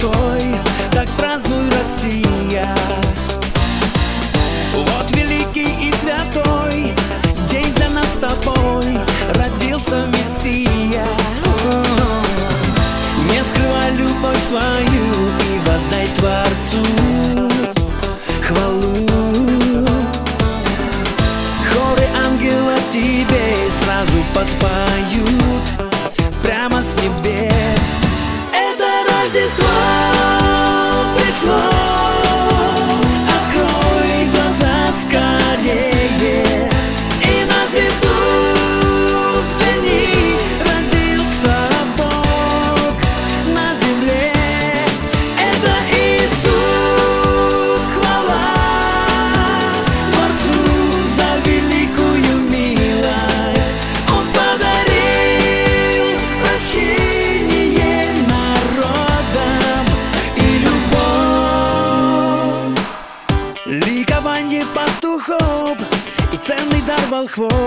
золотой, так празднуй, Россия. Вот великий и святой день для нас с тобой, родился Мессия. Не скрывай любовь свою и воздай Творцу хвалу. Хоры ангелов тебе сразу подпоют прямо с небес. Это Рождество пришло, открой глаза скорее и на звезду взгляни. Родился Бог на земле, это Иисус. Хвала Творцу за великую милость, Он подарил прощение народам и любовь. Ликование пастухов и ценный дар волхвов